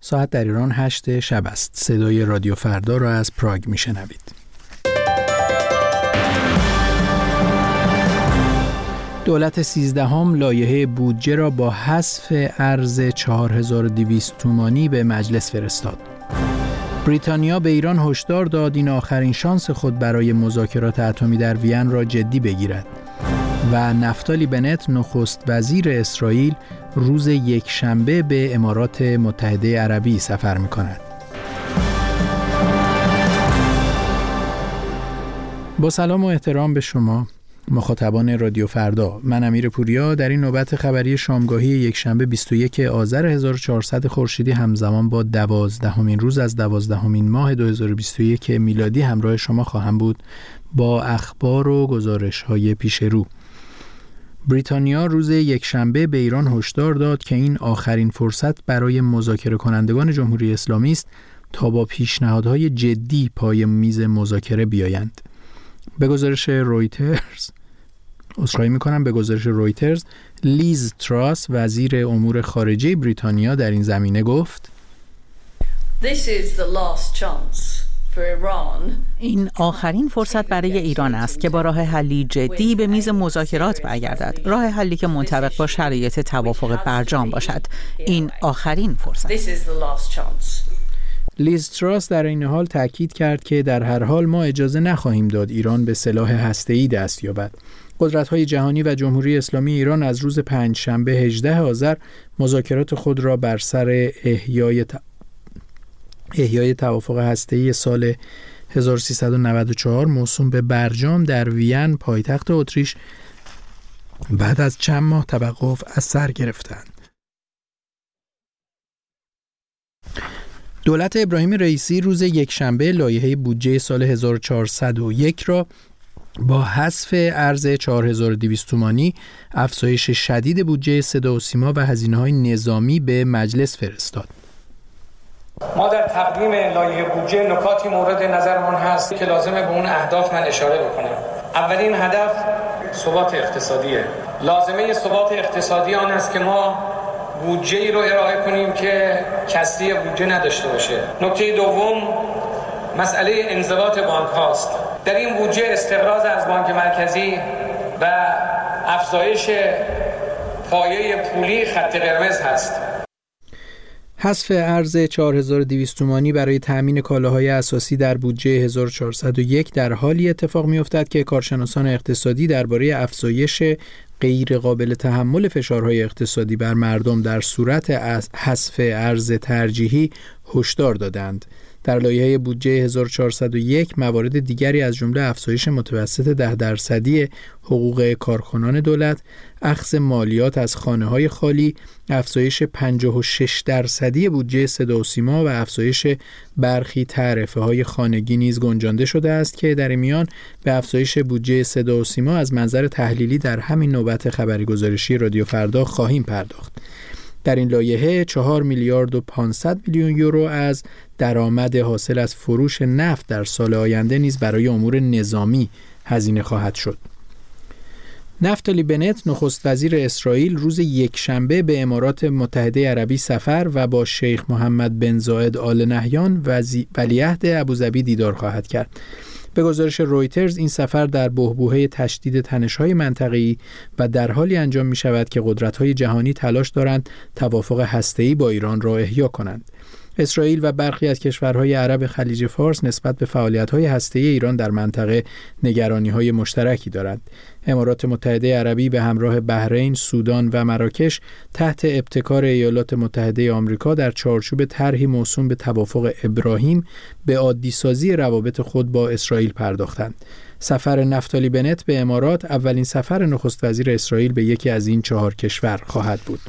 ساعت در ایران 8 شب است. صدای رادیو فردا را از پراگ میشنوید. دولت 13 لایحه بودجه را با حذف ارز 4200 تومانی به مجلس فرستاد. بریتانیا به ایران هشدار داد این آخرین شانس خود برای مذاکرات اتمی در وین را جدی بگیرد. و نفتالی بنت نخست وزیر اسرائیل روز یکشنبه به امارات متحده عربی سفر می‌کند. با سلام و احترام به شما مخاطبان رادیو فردا، من امیر پوریا در این نوبت خبری شامگاهی یکشنبه 21 آذر 1400 خورشیدی همزمان با 12مین روز از 12مین ماه 2021 میلادی همراه شما خواهم بود با اخبار و گزارش‌های پیش رو. بریتانیا روز یکشنبه به ایران هشدار داد که این آخرین فرصت برای مذاکره کنندگان جمهوری اسلامی است تا با پیشنهادهای جدی پای میز مذاکره بیایند. به گزارش رویترز لیز تراس وزیر امور خارجه بریتانیا در این زمینه گفت: این آخرین فرصت برای ایران است که با راه حلی جدی به میز مذاکرات برگردد، راه حلی که منطبق با شرایط توافق برجام باشد. این آخرین فرصت. لیز تراس در این حال تاکید کرد که در هر حال ما اجازه نخواهیم داد ایران به سلاح هسته‌ای دست یابد. قدرت‌های جهانی و جمهوری اسلامی ایران از روز پنجشنبه 18 آذر مذاکرات خود را بر سر احیای توافق هسته‌ای سال 1394 موسوم به برجام در وین پایتخت اتریش بعد از چند ماه توقف از سر گرفتند. دولت ابراهیم رئیسی روز یکشنبه لایحه بودجه سال 1401 را با حذف ارز 4200 تومانی، افزایش شدید بودجه صدا و سیما و هزینه‌های نظامی به مجلس فرستاد. ما در تقدیم لایحه بودجه نکاتی مورد نظرمان هست که لازمه به اون اهداف من اشاره بکنم. اولین هدف ثبات اقتصادیه. لازمه ثبات اقتصادی آن است که ما بودجه‌ای رو ارائه کنیم که کسری بودجه نداشته باشه. نکته دوم مسئله انضباط بانک هاست. در این بودجه استقراض از بانک مرکزی و افزایش پایه پولی خط قرمز هست. حذف ارز 4200 تومانی برای تأمین کالاهای اساسی در بودجه 1401 در حالی اتفاق می‌افتد که کارشناسان اقتصادی درباره افزایش غیر قابل تحمل فشارهای اقتصادی بر مردم در صورت حذف ارز ترجیحی هشدار دادند. در لایحه بودجه 1401 موارد دیگری از جمله افزایش متوسط 10% حقوق کارکنان دولت، اخذ مالیات از خانه‌های خالی، افزایش 56% بودجه صدا و سیما و افزایش برخی تعرفه‌های خانگی نیز گنجانده شده است که در میان به افزایش بودجه صدا و سیما از منظر تحلیلی در همین نوبت خبری گزارشی رادیو فردا خواهیم پرداخت. در این لایحه 4 میلیارد و 500 میلیون یورو از درآمد حاصل از فروش نفت در سال آینده نیز برای امور نظامی هزینه خواهد شد. نفتالی بنت نخست وزیر اسرائیل روز یکشنبه به امارات متحده عربی سفر و با شیخ محمد بن زاید آل نهیان ولیعهد ابوظبی دیدار خواهد کرد. به گزارش رویترز این سفر در بحبوحه تشدید تنش‌های منطقه‌ای و در حالی انجام می‌شود که قدرت‌های جهانی تلاش دارند توافق هسته‌ای با ایران را احیا کنند. اسرائیل و برخی از کشورهای عرب خلیج فارس نسبت به فعالیت‌های هسته‌ای ایران در منطقه نگرانی‌های مشترکی دارند. امارات متحده عربی به همراه بحرین، سودان و مراکش تحت ابتکار ایالات متحده آمریکا در چارچوب طرحی موسوم به توافق ابراهیم به عادی‌سازی روابط خود با اسرائیل پرداختند. سفر نفتالی بنت به امارات اولین سفر نخست وزیر اسرائیل به یکی از این 4 کشور خواهد بود.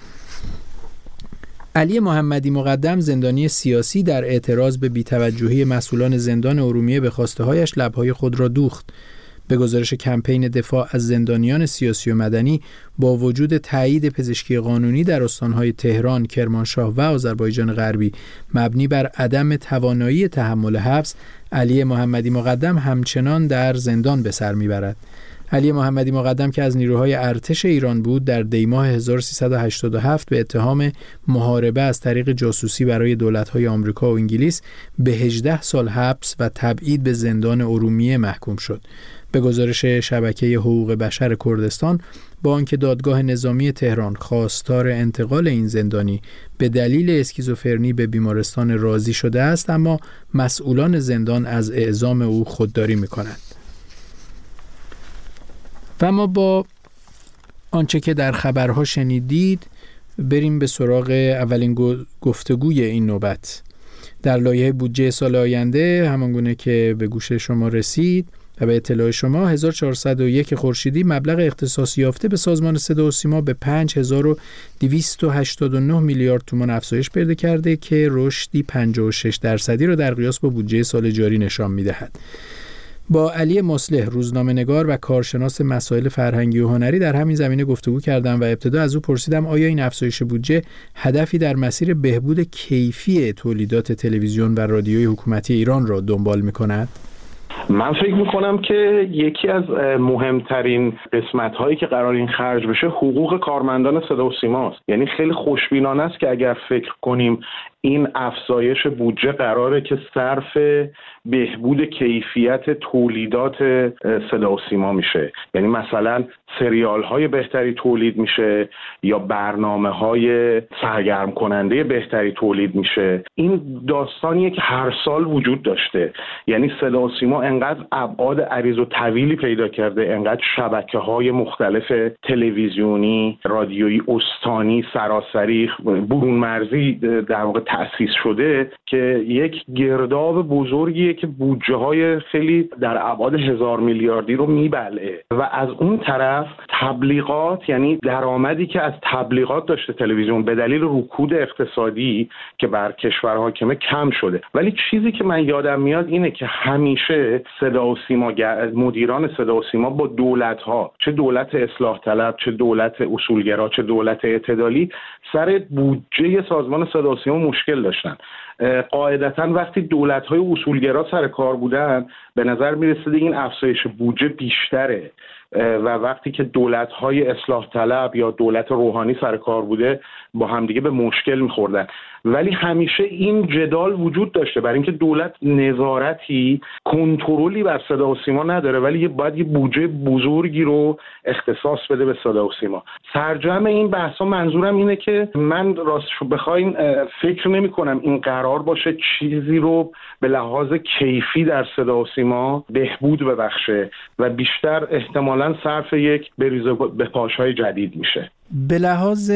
علی محمدی مقدم زندانی سیاسی در اعتراض به بی‌توجهی مسئولان زندان ارومیه به خواسته‌هایش لب‌های خود را دوخت. به گزارش کمپین دفاع از زندانیان سیاسی و مدنی، با وجود تایید پزشکی قانونی در استان‌های تهران، کرمانشاه و آذربایجان غربی مبنی بر عدم توانایی تحمل حبس، علی محمدی مقدم همچنان در زندان به سر می‌برد. علی محمدی مقدم که از نیروهای ارتش ایران بود در دیماه 1387 به اتهام محاربه از طریق جاسوسی برای دولت‌های آمریکا و انگلیس به 18 سال حبس و تبعید به زندان ارومیه محکوم شد. به گزارش شبکه حقوق بشر کردستان، با آنکه دادگاه نظامی تهران خواستار انتقال این زندانی به دلیل اسکیزوفرنی به بیمارستان راضی شده است، اما مسئولان زندان از اعزام او خودداری می‌کنند. و ما با آنچه که در خبرها شنیدید بریم به سراغ اولین گفتگوی این نوبت. در لایحه بودجه سال آینده، همانگونه که به گوش شما رسید و به اطلاع شما، 1401 خورشیدی مبلغ اختصاص یافته به سازمان صدا و سیما به 5289 میلیارد تومان افزایش پیدا کرده که رشدی 56% را در قیاس با بودجه سال جاری نشان می‌دهد. با علی مصلح، روزنامه‌نگار و کارشناس مسائل فرهنگی و هنری، در همین زمینه گفتگو کردم و ابتدا از او پرسیدم آیا این افزایش بودجه هدفی در مسیر بهبود کیفی تولیدات تلویزیون و رادیوی حکومتی ایران را دنبال می‌کند؟ من فکر میکنم که یکی از مهمترین قسمت‌هایی که قرار این خرج بشه حقوق کارمندان صدا و سیماست. یعنی خیلی خوشبینانه است که اگر فکر کنیم این افزایش بودجه قراره که صرف بهبود کیفیت تولیدات صدا و سیما میشه، یعنی مثلا سریال های بهتری تولید میشه یا برنامه های سرگرم کننده بهتری تولید میشه. این داستانیه که هر سال وجود داشته، یعنی صدا و سیما انقدر ابعاد عریض و طویلی پیدا کرده، انقدر شبکه های مختلف تلویزیونی، رادیویی، استانی، سراسری، برون مرزی در واقع تأسیس شده که یک گرداب بزرگیه که بودجه های خیلی در ابعاد 1000 میلیاردی رو میبلعه. و از اون طرف تبلیغات، یعنی درآمدی که از تبلیغات داشته تلویزیون به دلیل رکود اقتصادی که بر کشور حاکمه کم شده. ولی چیزی که من یادم میاد اینه که همیشه صدا و سیما، مدیران صدا و سیما با دولت‌ها، چه دولت اصلاح طلب، چه دولت اصولگرا، چه دولت اعتدالی، سر بودجه سازمان صدا و سیما مشکل داشتن. قاعدتاً وقتی دولت‌های اصولگرا سر کار بودن به نظر می‌رسید این افزایش بودجه بیشتره و وقتی که دولت‌های اصلاح طلب یا دولت روحانی سر کار بوده با همدیگه به مشکل می‌خوردن. ولی همیشه این جدال وجود داشته برای اینکه دولت نظارتی، کنترلی بر صدا و سیما نداره، ولی باید یه بودجه بزرگی رو اختصاص بده به صدا و سیما. سرجم این بحثا منظورم اینه که من راستش بخوایم فکر نمی‌کنم این قرار باشه چیزی رو به لحاظ کیفی در صدا و سیما بهبود ببخشه و بیشتر احتمالاً صرف یک بریزه به پاشای جدید میشه. به لحاظ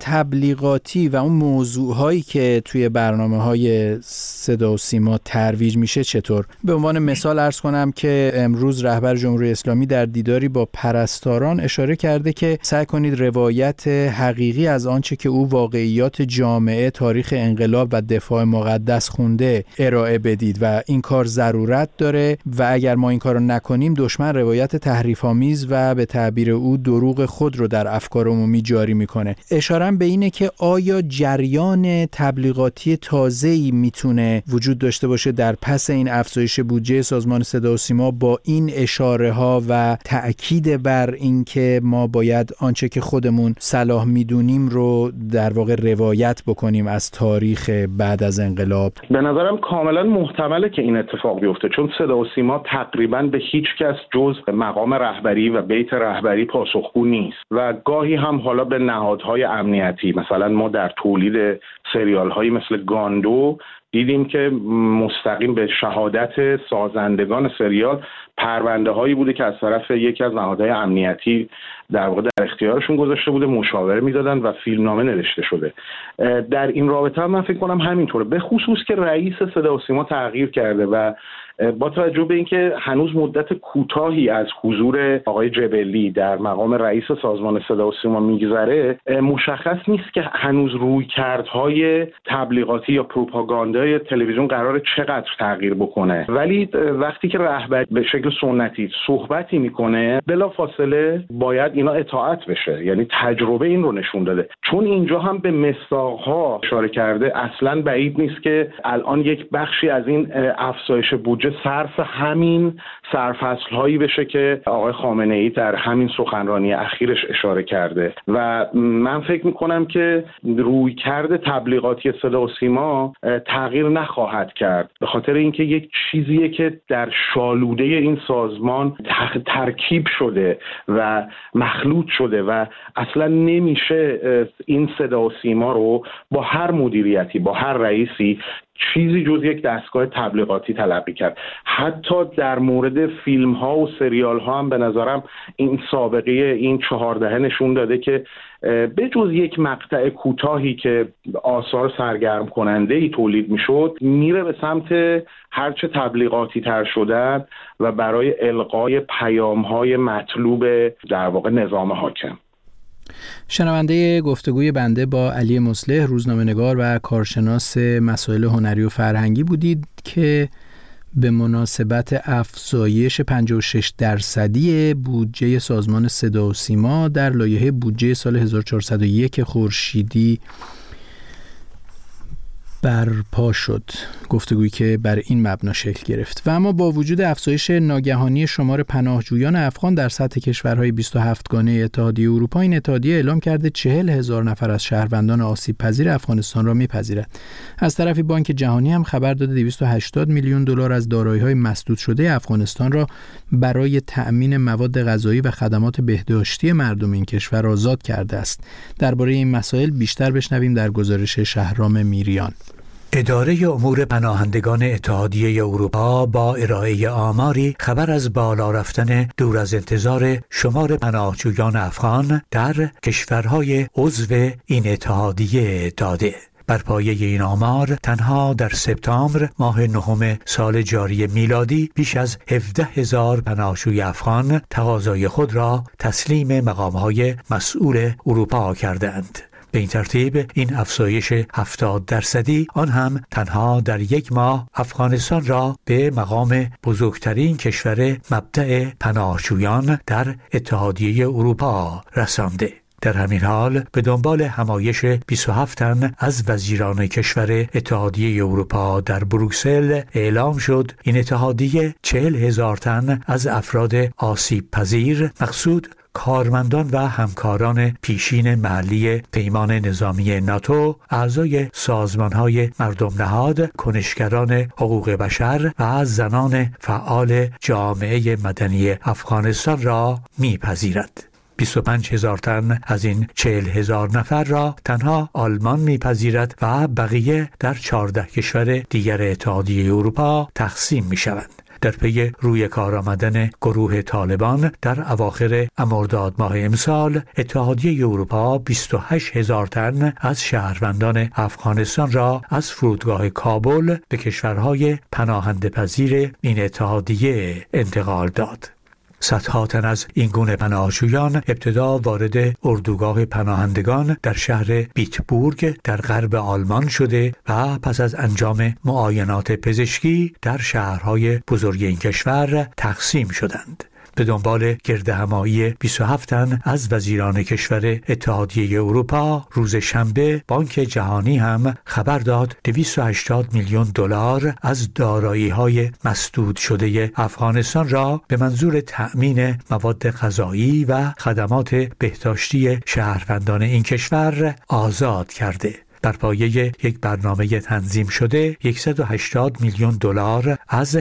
تبلیغاتی و اون موضوعهایی که توی برنامه‌های صدا و سیما ترویج میشه چطور؟ به عنوان مثال عرض کنم که امروز رهبر جمهوری اسلامی در دیداری با پرستاران اشاره کرده که سعی کنید روایت حقیقی از آنچه که او واقعیات جامعه، تاریخ انقلاب و دفاع مقدس خونده ارائه بدید و این کار ضرورت داره و اگر ما این کارو نکنیم دشمن روایت تحریف‌آمیز و به تعبیر او دروغ خود رو در افکار عمومی جاری میکنه. اشارم به اینه که آیا جریان تبلیغاتی تازه‌ای میتونه وجود داشته باشه در پس این افزایش بودجه سازمان صدا و سیما با این اشاره ها و تأکید بر اینکه ما باید آنچه که خودمون صلاح میدونیم رو در واقع روایت بکنیم از تاریخ بعد از انقلاب؟ به نظرم کاملا محتمله که این اتفاق بیفته، چون صدا و سیما تقریبا به هیچ کس جز مقام رهبری و بیت رهبری پاسخگو نیست و گاهی هم حالا به نهادهای امنیتی، مثلا ما در تولید سریال‌هایی مثل گاندو دیدیم که مستقیم به شهادت سازندگان سریال پرونده هایی بوده که از طرف یکی از نهادهای امنیتی در واقع در اختیارشون گذاشته بوده، مشاوره میدادن و فیلمنامه نوشته شده. در این رابطه من فکر کنم همینطوره، به خصوص که رئیس صدا و سیما تغییر کرده و با توجه به اینکه هنوز مدت کوتاهی از حضور آقای جبلی در مقام رئیس سازمان صدا و سیما میگذره، مشخص نیست که هنوز رویکردهای تبلیغاتی یا پروپاگاندا صدای تلویزیون قراره چقدر تغییر بکنه، ولی وقتی که رهبر به شکل سنتی صحبتی میکنه بلافاصله باید اینا اطاعت بشه. یعنی تجربه این رو نشون داده. چون اینجا هم به مصداق‌ها اشاره کرده، اصلا بعید نیست که الان یک بخشی از این افزایش بودجه صرف همین سرفصل‌هایی بشه که آقای خامنه‌ای در همین سخنرانی اخیرش اشاره کرده. و من فکر میکنم که رویکرد تبلیغاتی صدا و سیما تغییر نخواهد کرد، به خاطر اینکه یک چیزیه که در شالوده این سازمان ترکیب شده و مخلوط شده و اصلا نمیشه این صدا و سیما رو با هر مدیریتی، با هر رئیسی چیزی جز یک دستگاه تبلیغاتی تلقی کرد. حتی در مورد فیلم ها و سریال ها هم به نظرم این سابقه این 4 دهه نشون داده که به جز یک مقطع کوتاهی که آثار سرگرم کننده ای تولید میشد، میره به سمت هرچه تبلیغاتی تر شدن و برای القای پیام های مطلوب در واقع نظام حاکم. شنونده گفتگوی بنده با علی مصلح، روزنامه‌نگار و کارشناس مسائل هنری و فرهنگی بودید که به مناسبت افزایش 56% بودجه سازمان صدا و سیما در لایحه بودجه سال 1401 خورشیدی برپا شد، گفتگویی که بر این مبنا شکل گرفت. و اما با وجود افزایش ناگهانی شمار پناهجویان افغان در سطح کشورهای 27 گانه اتحادیه اروپا، این اتحادیه اعلام کرده 40,000 نفر از شهروندان آسیب پذیر افغانستان را می‌پذیرد. از طرفی بانک جهانی هم خبر داده 280 میلیون دلار از دارایی‌های مسدود شده افغانستان را برای تأمین مواد غذایی و خدمات بهداشتی مردم این کشور آزاد کرده است. درباره این مسائل بیشتر بشنویم در گزارش شهرام میریان. اداره امور پناهندگان اتحادیه اروپا با ارائه آماری خبر از بالا رفتن دور از انتظار شمار پناهجویان افغان در کشورهای عضو این اتحادیه داده. بر پایه این آمار تنها در سپتامبر ماه 9 سال جاری میلادی بیش از 17,000 پناهجوی افغان تقاضای خود را تسلیم مقام‌های مسئول اروپا کردند. به این ترتیب این افزایش 70% آن هم تنها در یک ماه افغانستان را به مقام بزرگترین کشور مبدأ پناهجویان در اتحادیه اروپا رسانده. در همین حال به دنبال همایش 27 تن از وزیران کشور اتحادیه اروپا در بروکسل اعلام شد این اتحادیه 40,000 تن از افراد آسیب پذیر مقصود کارمندان و همکاران پیشین محلی پیمان نظامی ناتو، اعضای سازمان‌های مردم نهاد، کنشگران حقوق بشر و زنان فعال جامعه مدنی افغانستان را می‌پذیرد. 25,000 تن از این 40,000 نفر را تنها آلمان می‌پذیرد و بقیه در 14 کشور دیگر اتحادیه اروپا تقسیم می‌شوند. در پی روی کار آمدن گروه طالبان در اواخر مرداد ماه امسال، اتحادیه اروپا 28,000 تن از شهروندان افغانستان را از فرودگاه کابل به کشورهای پناهنده پذیر این اتحادیه انتقال داد. صدها تن از این گونه پناهجویان ابتدا وارد اردوگاه پناهندگان در شهر بیتبورگ در غرب آلمان شده و پس از انجام معاینات پزشکی در شهرهای بزرگ این کشور تقسیم شدند. به دنبال گردهمایی 27 تن از وزیران کشور اتحادیه اروپا، روز شنبه بانک جهانی هم خبر داد 280 میلیون دلار از دارایی‌های مسدود شده افغانستان را به منظور تأمین مواد غذایی و خدمات بهداشتی شهروندان این کشور آزاد کرده. بر پایه یک برنامه تنظیم شده 180 میلیون دلار از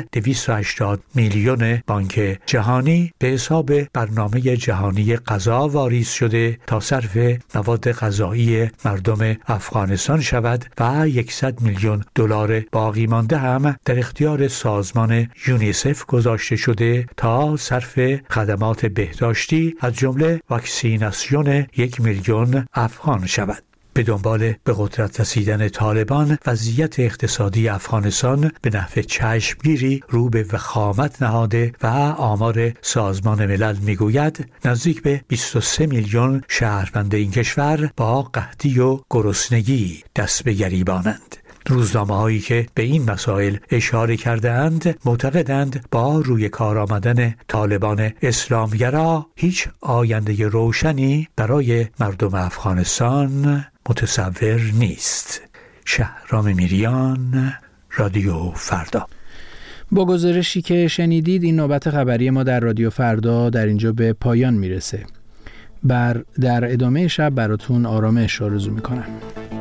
280 میلیون بانک جهانی به حساب برنامه جهانی غذا واریز شده تا صرف مواد غذایی مردم افغانستان شود و 100 میلیون دلار باقی مانده هم در اختیار سازمان یونیسف گذاشته شده تا صرف خدمات بهداشتی از جمله واکسیناسیون 1 میلیون افغان شود. به دنبال به قدرت رسیدن طالبان، وضعیت اقتصادی افغانستان به نحو چشمگیری رو به وخامت نهاده و آمار سازمان ملل میگوید نزدیک به 23 میلیون شهروند این کشور با قحطی و گرسنگی دست به گریبانند. روزنامه‌هایی که به این مسائل اشاره کرده‌اند معتقدند با روی کار آمدن طالبان اسلامگرا هیچ آینده روشنی برای مردم افغانستان متصور نیست. شهرام میریان، رادیو فردا. با گزارشی که شنیدید این نوبت خبری ما در رادیو فردا در اینجا به پایان میرسه. در ادامه شب براتون آرامش آرزو میکنم.